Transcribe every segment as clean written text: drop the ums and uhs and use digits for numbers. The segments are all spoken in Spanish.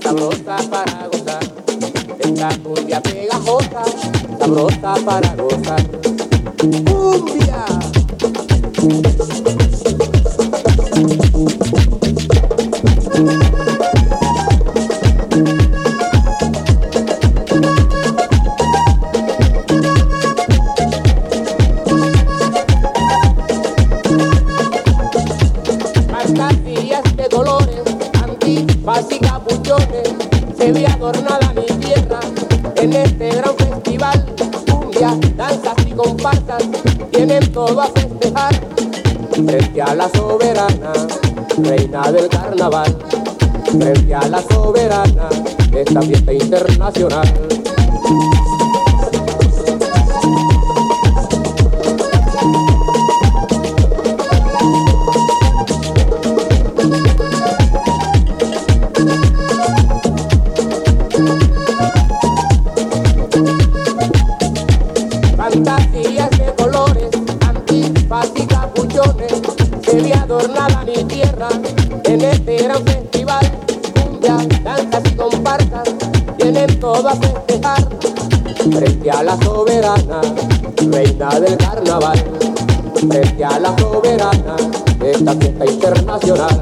sabrosa para gozar, esta cumbia pegajosa, sabrosa para gozar. ¡Cumbia! Fantasías de colores, antifaz y capuchones, se ve adornada mi tierra en este gran festival. Cumbia, danzas y comparsas tienen todo a festejar frente a la soberana, reina del carnaval, frente a la soberana de esta fiesta internacional. Fantasías de colores, antifaz y capuchones, se ve adornada mi tierra en este gran festival. Cumbia, danzas y comparsas tienen todo a festejar frente a la soberana, reina del carnaval, frente a la soberana de esta fiesta internacional.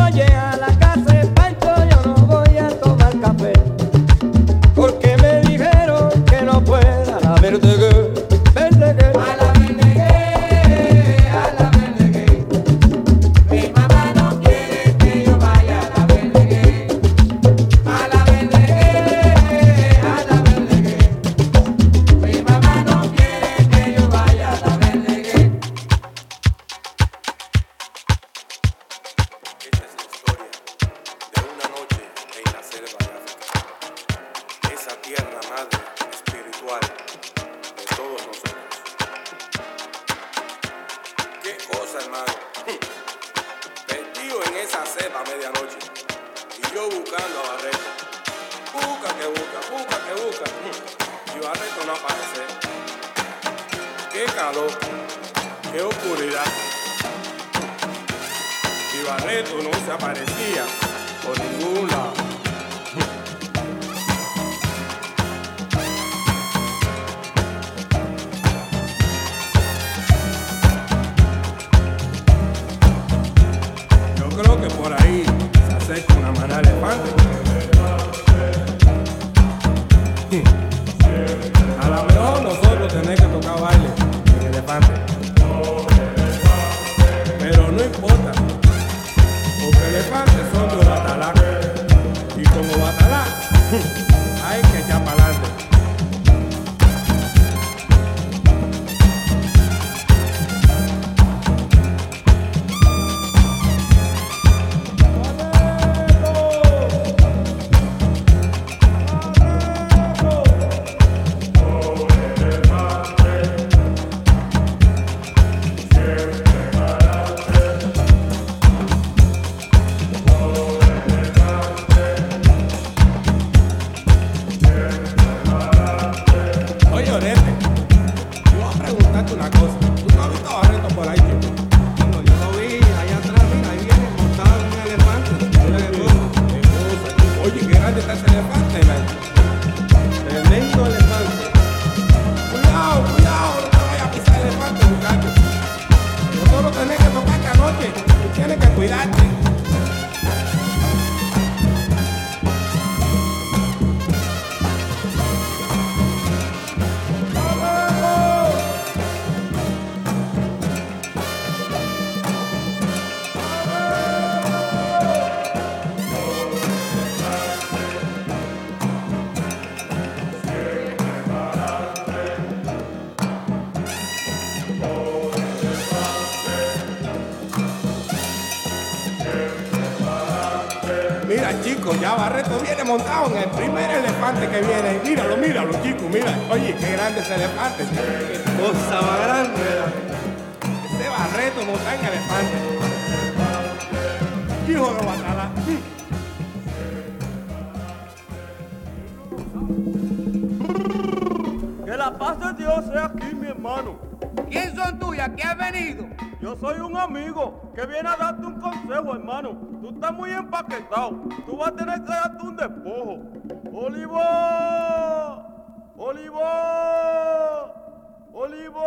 Oye, a la casa de Pancho yo no voy a tomar café, porque me dijeron que no pueda la Verdegué, Verdegué. A la Verdegué, a la Verdegué. Mi mamá no quiere que yo vaya a la Verdegué. A la Verdegué, a la Verdegué. Mi mamá no quiere que yo vaya a la Verdegué. Esta es la historia de una noche en la selva de África, esa tierra madre espiritual de todos nosotros. Qué cosa, hermano. Perdido en esa selva a medianoche y yo buscando a Barreto. Busca que busca, busca que busca. Y Barreto no aparece. Qué calor, qué oscuridad. Y Barreto no se aparecía por ningún lado. Yo creo que por ahí se acerca una manada de elefantes. A lo mejor nosotros tenemos que tocar baile en elefante. Pero no importa, porque elefantes son de Batalá. Y como Batalá, hay que echar para adelante. Oye, Orete, yo voy a preguntarte una cosa. ¿Tú no has visto a Barreto por ahí, chico? Bueno, yo lo vi allá atrás, mira, ahí viene montado en un elefante. Mira qué cosa. Qué cosa, chico. Oye, qué grande está ese elefante, man. Tremendo elefante. Cuidado, cuidado, no te vayas a pisar el elefante, muchacho. Nosotros tenemos que tocar esta noche. Tú tienes que cuidarte. Mira, chicos, ya Barreto viene montado en el primer elefante que viene. Míralo, míralo, chicos, mira. Oye, qué grande ese elefante. Cosa más grande. Ese Barreto montado en elefante. Hijo de Batalá. Que la paz de Dios sea aquí, mi hermano. ¿Quién son tuyas? ¿Qué has venido? Yo soy un amigo que viene a darte un consejo, hermano. Tú estás muy empaquetado. Tú vas a tener que darte un despojo. ¡Olivo! ¡Olivo! ¡Olivo!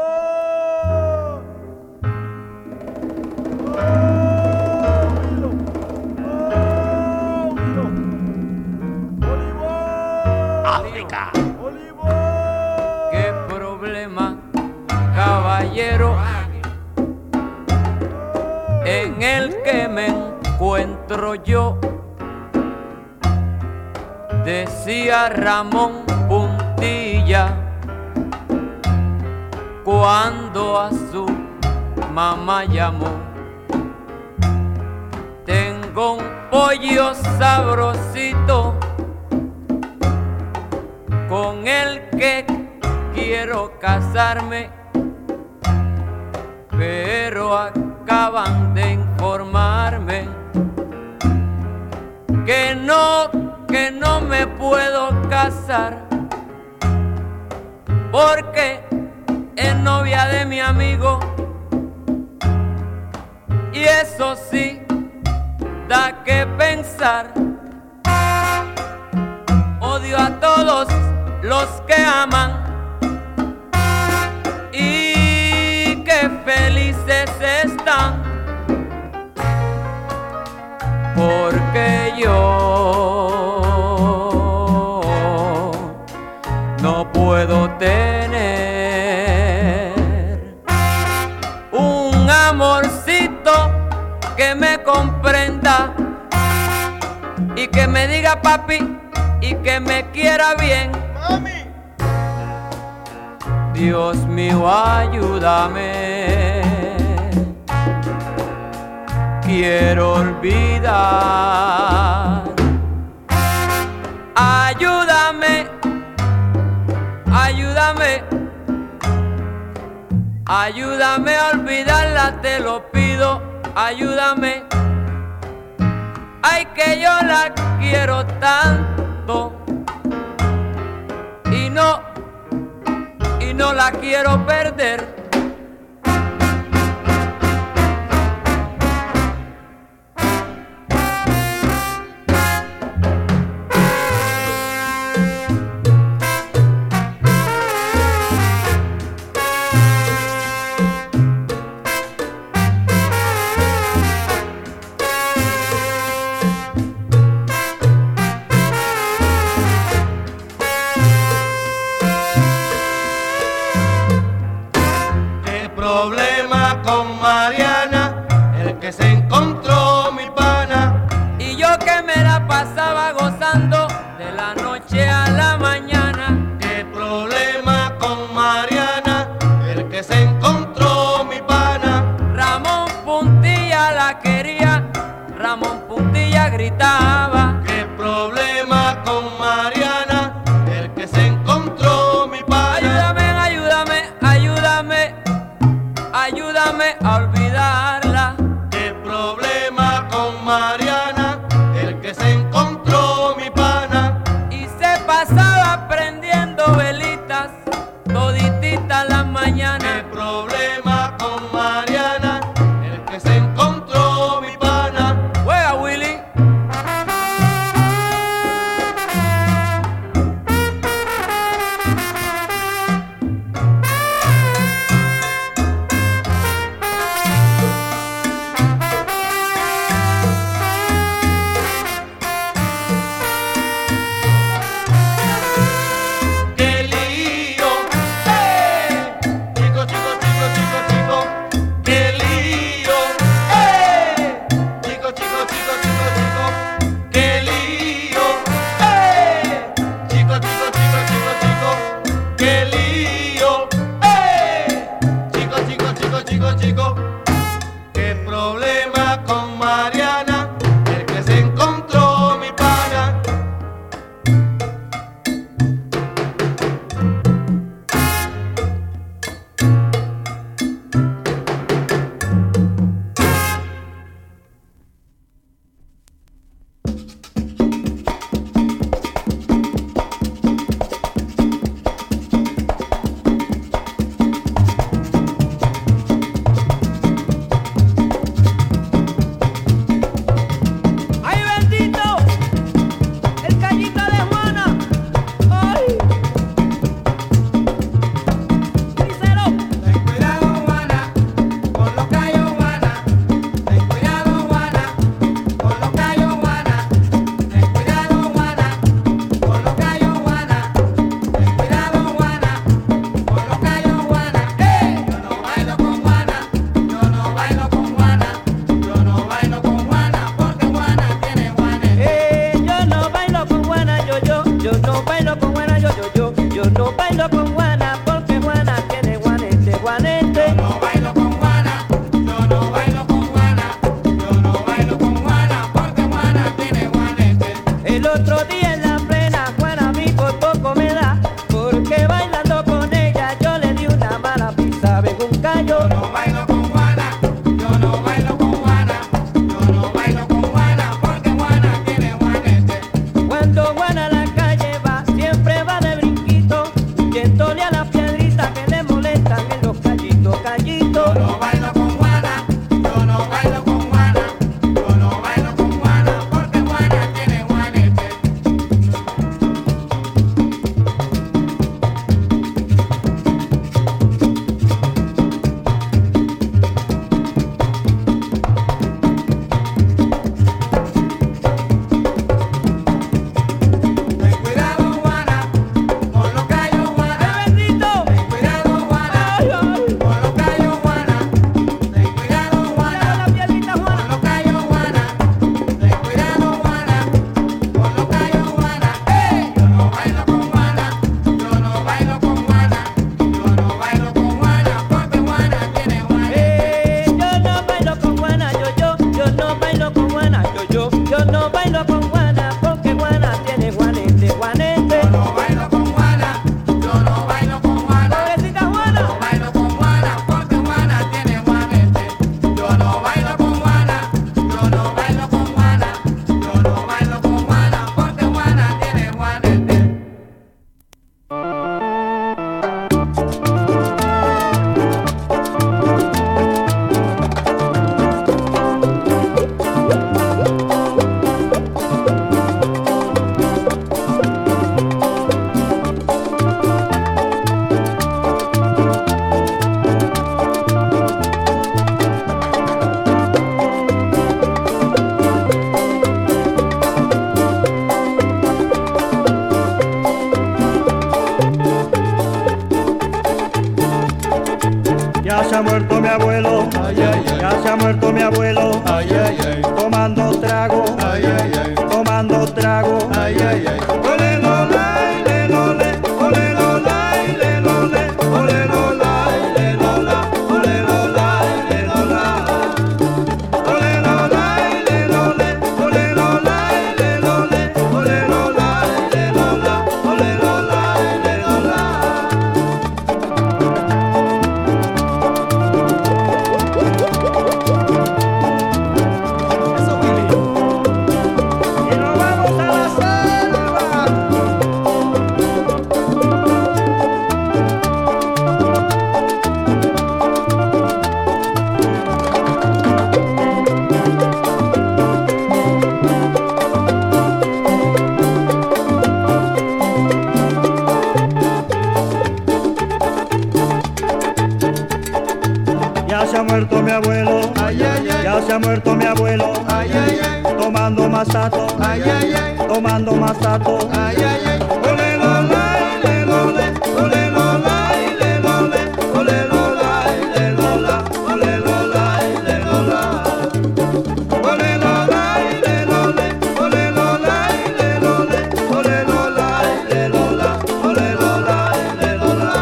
¡Óvilo! ¡Óvilo! ¡Olivo! África. ¡Olivo! ¿Qué problema, caballero, en el que me encuentro yo? Decía Ramón Puntilla cuando a su mamá llamó. Tengo un pollo sabrosito con el que quiero casarme, pero acaban de informarme que no me puedo casar porque es novia de mi amigo, y eso sí da que pensar. Odio a todos los que aman y que felices están. porque yo no puedo tener un amorcito que me comprenda y que me diga papi y que me quiera bien. Mami. Dios mío, ayúdame. Quiero olvidar. Ayúdame, ayúdame, ayúdame a olvidarla, te lo pido, ayúdame. Ay, que yo la quiero tanto y no la quiero perder. Problema con Mariana, el que se encontró mi pana. Y yo que me la pasaba gozando de la noche a la mañana. ¿Qué problema con Mariana, el que se encontró mi pana? Ramón Puntilla la quería, Ramón Puntilla gritaba. ¿Qué problema con Mariana, el que se encontró mi pana? Ayúdame, ayúdame, ayúdame. Ayúdame a olvidarla. ¿Qué problema con Mariana, el que se encontró mi pana? Y se pasaba prendiendo velitas todititas las mañanas. ¿Qué problema con Mariana, el que se encontró mi pana? Juega, Willy. ¿Qué problema con Mariana, el que se encontró mi pana? conmigo. Yo no bailo con Juana porque Juana tiene Juanete, Juanete. Yo no bailo con Juana, yo no bailo con Juana. Pobrecita Juana. No bailo con Juana porque Juana tiene Juanete. Yo no bailo con Juana, yo no bailo con Juana. Yo no bailo con Juana porque Juana tiene Juanete. Ya se ha muerto mi abuelo, ya se ha muerto mi abuelo, tomando trago, tomando trago. Ole lola, le lole, ole lola, le lole, ole lola, le lola, ole lola, le lola. Ole lola, le lole, ole lola, le lole, ole lola, le lola, ole lola, le lola. Y nos vamos a la selva. Ya se ha muerto mi abuelo, ya se ha muerto mi abuelo, tomando masato, tomando masato. Ole lola, le lole, ole lola, le lole, ole lola, le lola, ole lola, le lola. Ole lola, le lole, ole lola, le lole, ole lola, le lola, ole lola, le lola.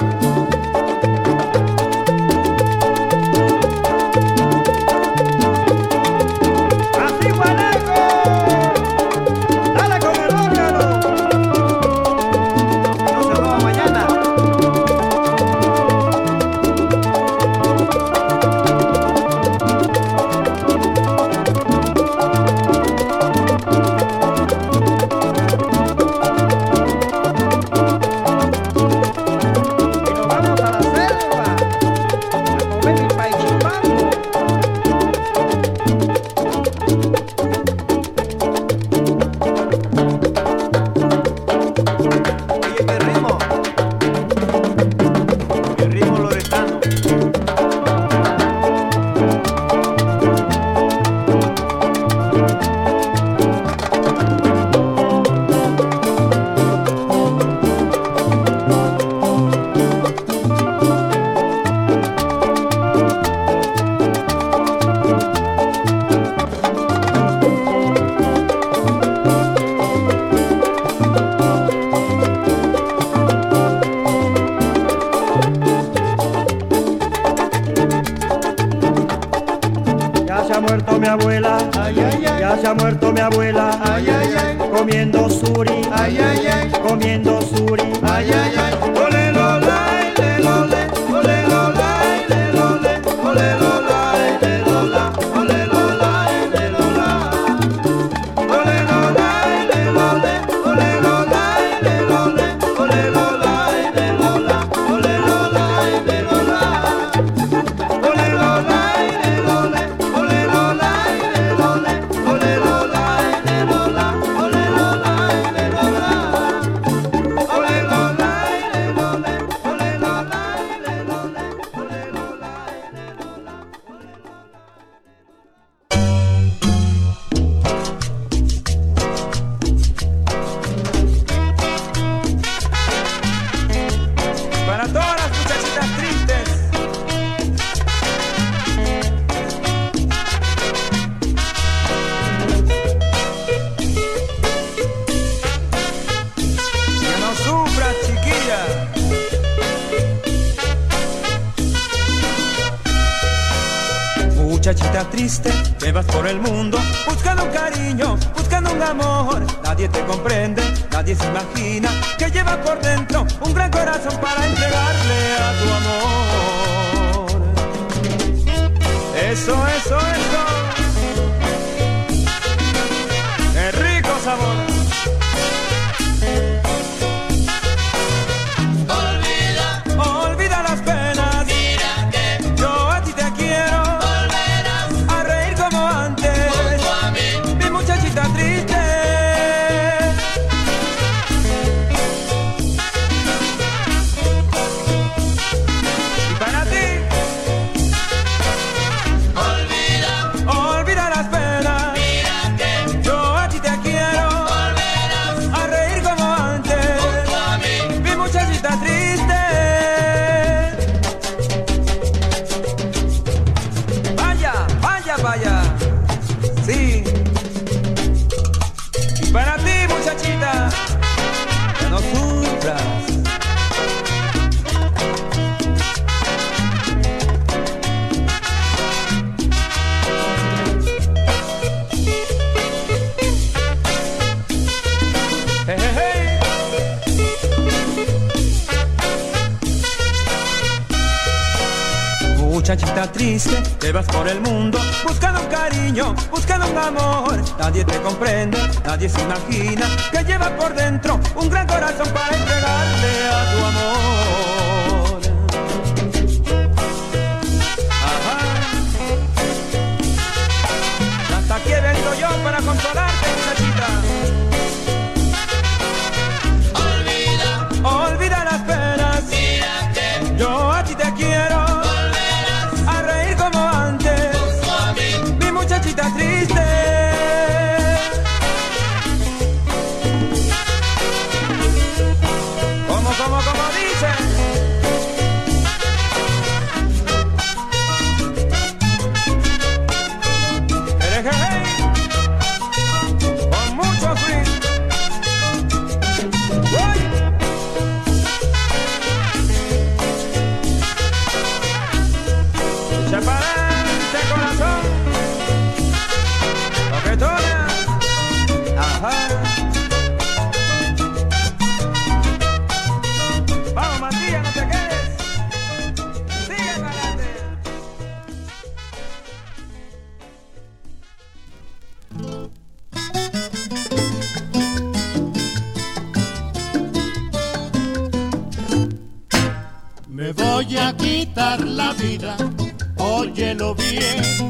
Así guanaco, dale con el órgano. No se roba mañana. Y nos vamos a la selva a comer mi paichimambo. Oye, qué ritmo. Qué ritmo loretano. Ya se ha muerto mi abuela, ya se ha muerto mi abuela, comiendo suri, comiendo suri. Ole lola, le lole, ole lola, le lole, ole lola, le lola, ole lola, le lola. Ole lola, le lole, ole lola, le lole, ole lola, le lola, ole lola, le lola. Ole lola, le lole, ole lola, le lole, ole lola, le lola, ole lola, le lola. Ole lola, le triste, te vas por el mundo buscando un cariño, buscando un amor. Nadie te comprende, nadie se imagina que llevas por dentro un gran corazón para entregarle a tu amor. Eso, eso, eso. ¡Qué rico sabor! Olvida las penas. Mira que yo a ti te quiero. Volverás a reír como antes. Junto a mí, mi muchachita triste. Y para ti. Olvida las penas. Mira que yo a ti te quiero. Volverás a reír como antes. Junto a mí, mi muchachita triste. Vaya, sí. Y para ti, muchachita, ya no sufras. Hey, hey, hey. Muchachita triste, te vas por el mundo buscando un cariño, buscando un amor. Nadie te comprende, nadie se imagina que llevas por dentro un gran corazón para entregarle a tu amor. Ajá. Hasta aquí he venido yo para consolarte, muchachita. Olvida las penas. Mira que yo a ti te quiero. Muchachita triste. Como dice. Con mucho swing. Echa para adelante, corazón. Ajá. Vamos, Matías, no te quedes. Sigue para adelante. Me voy a quitar la vida, óyelo bien.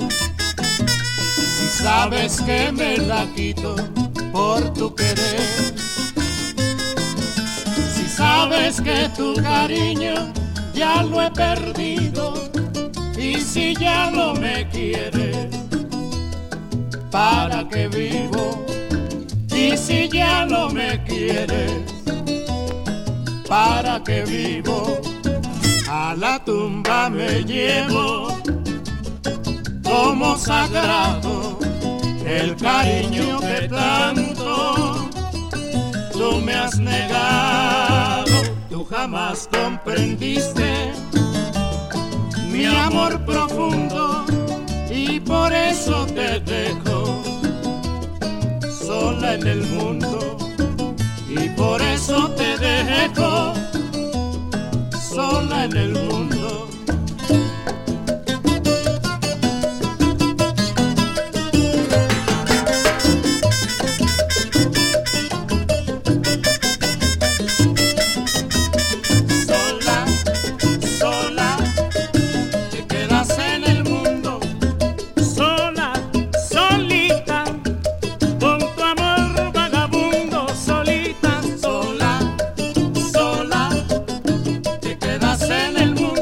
Sabes que me la quito por tu querer. Si sabes que tu cariño ya lo he perdido. Y si ya no me quieres, ¿para qué vivo? Y si ya no me quieres, ¿para qué vivo? A la tumba me llevo como sagrado el cariño que tanto tú me has negado. Tú jamás comprendiste mi amor profundo y por eso te dejo sola en el mundo. Y por eso te dejo sola en el mundo. En el mundo.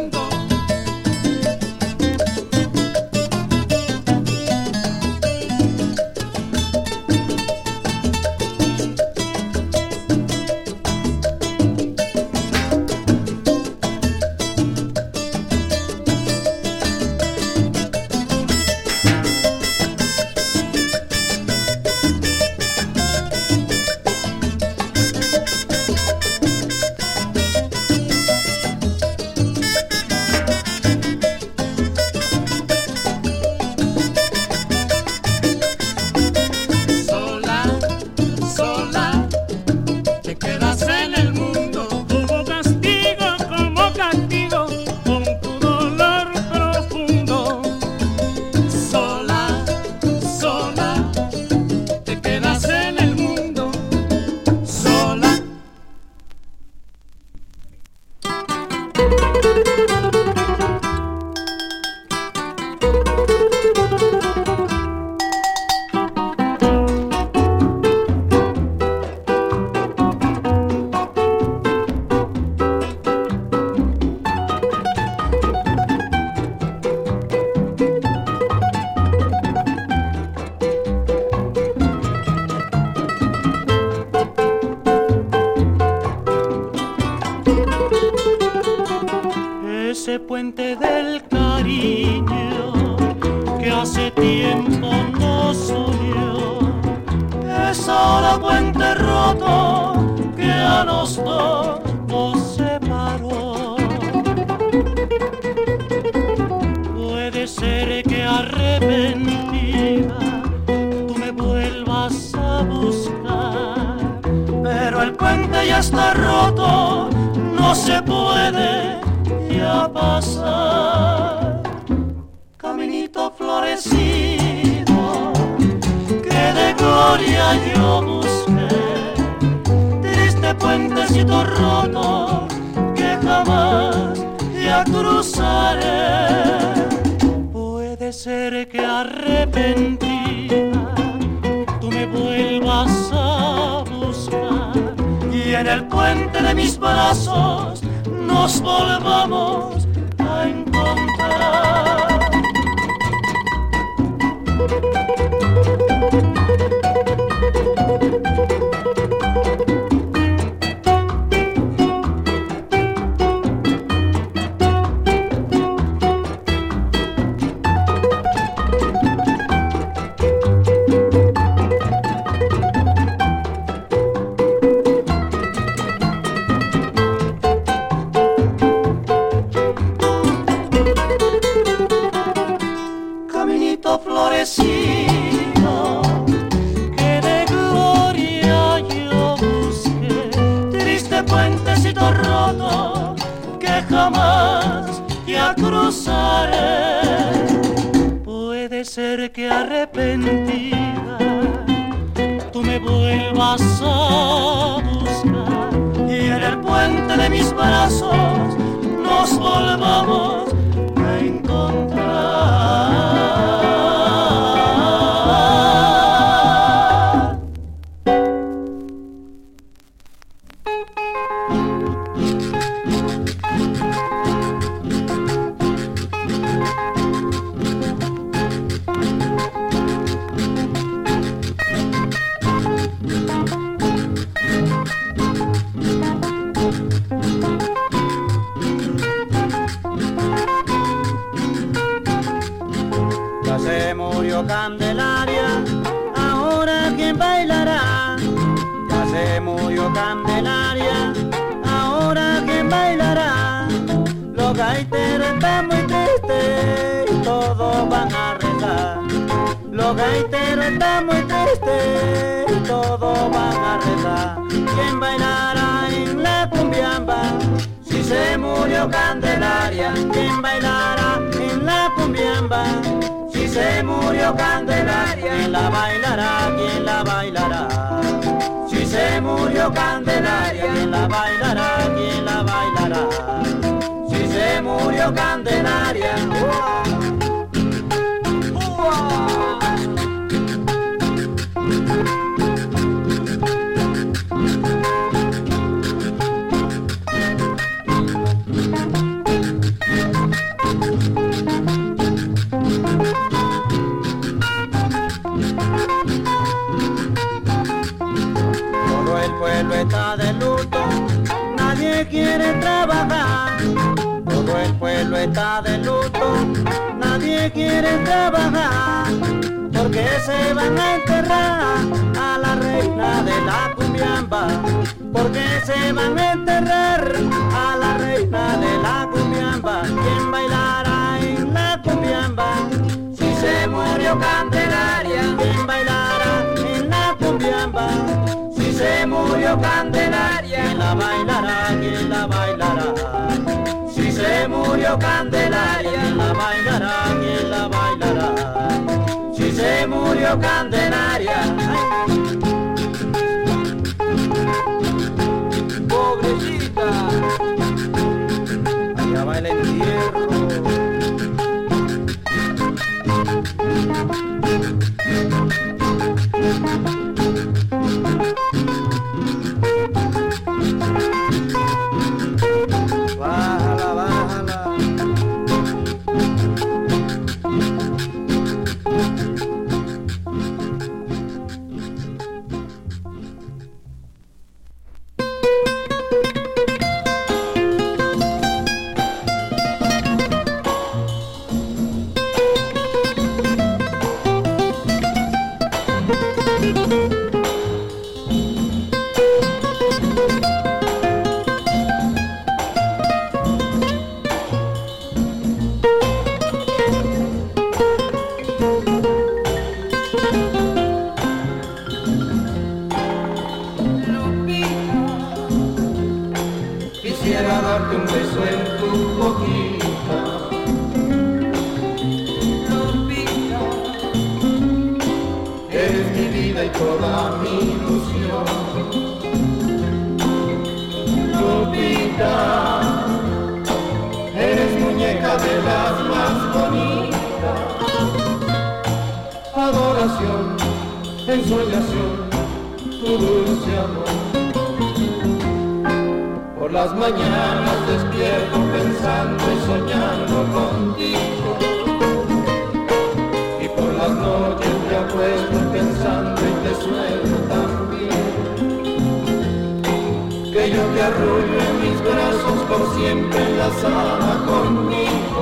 cada puente roto que a los dos nos separó. Puede ser que arrepentida tú me vuelvas a buscar, pero el puente ya está roto, no se puede ya pasar. Caminito florecido que de gloria yo busqué, triste puentecito roto que jamás ya cruzaré. Puede ser que arrepentida tú me vuelvas a buscar y en el puente de mis brazos nos volvamos a encontrar. Florecido que de gloria yo busqué, triste puentecito roto que jamás ya cruzaré. Puede ser que arrepentida tú me vuelvas a buscar y en el puente de mis brazos nos volvamos a encontrar. Se murió Candelaria, ahora quién bailará. Ya se murió Candelaria, ahora quién bailará. Los gaiteros están muy tristes y todos van a rezar. Los gaiteros están muy tristes y todos van a rezar. ¿Quién bailará en la cumbiamba? Si se murió Candelaria, ¿quién bailará en la cumbiamba? Si se murió Candelaria, ¿quién la bailará? ¿Quién la bailará? Si se murió Candelaria, ¿quién la bailará? ¿Quién la bailará? Si se murió Candelaria, está de luto, nadie quiere trabajar. Todo el pueblo está de luto, nadie quiere trabajar. Porque se van a enterrar a la reina de la cumbiamba. Porque se van a enterrar a la reina de la cumbiamba. ¿Quién bailará en la cumbiamba? Si se murió Candelaria, ¿quién bailará en la cumbiamba? Si se murió Candelaria, ¿quién la bailará? ¿Quién la bailará? Si se murió Candelaria, ¿quién la bailará? ¿Quién la bailará? Si se murió Candelaria, pobrecita, allá va el entierro. Bájala, bájala. darte un beso en tu boquita. Lupita, Eres mi vida y toda mi ilusión. Lupita, eres muñeca de las más bonitas. Adoración, ensoñación, tu dulce amor. Por las mañanas despierto pensando y soñando contigo. Y por las noches me acuesto pensando y te sueño también. Que yo te arrullo en mis brazos por siempre enlazada conmigo.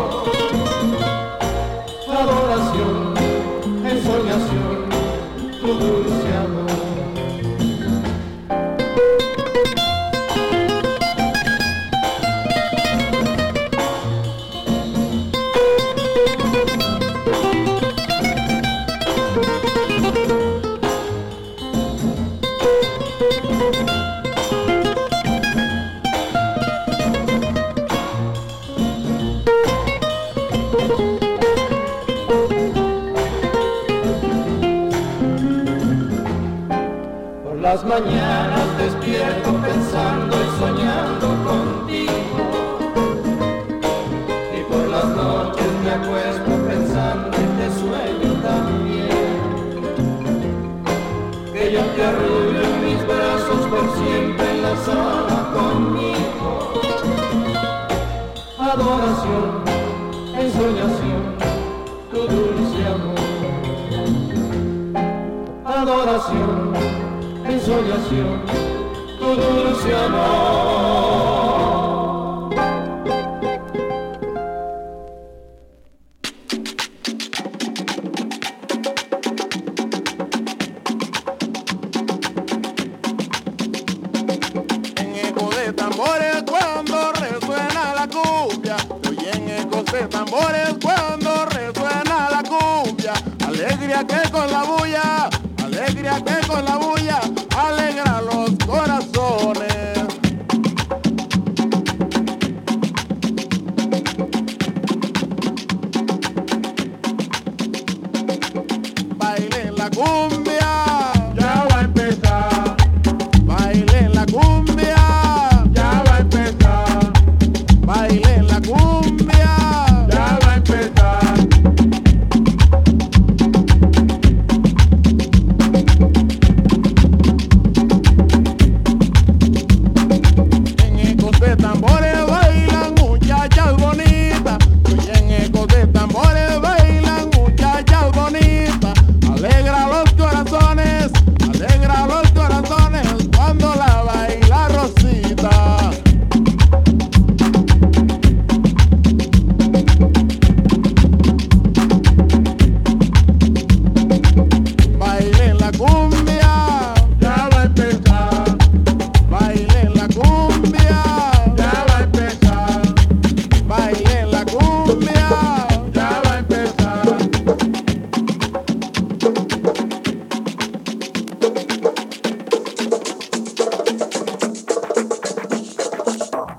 Adoración, ensoñación, tu dulce amor. Las mañanas despierto pensando y soñando contigo. Y por las noches me acuesto pensando y te sueño también. Que yo te arrullo en mis brazos por siempre enlazada conmigo. Adoración, ensoñación, tu dulce amor. Adoración, ensoñación, tu dulce amor. En eco de tambores cuando resuena la cumbia, oye en eco de tambores cuando resuena la cumbia, alegría que con la bulla, alegría que con la bulla, alegra los corazones. Bailen la cumbia, ya va a empezar. Bailen la cumbia, ya va a empezar. Bailen la cumbia, ya va a empezar. En ecos de tambores bailan muchachas bonitas. Y en ecos de tambores bailan muchachas bonitas. Alegra los corazones cuando la baila Rosita. Bailen la cumbia.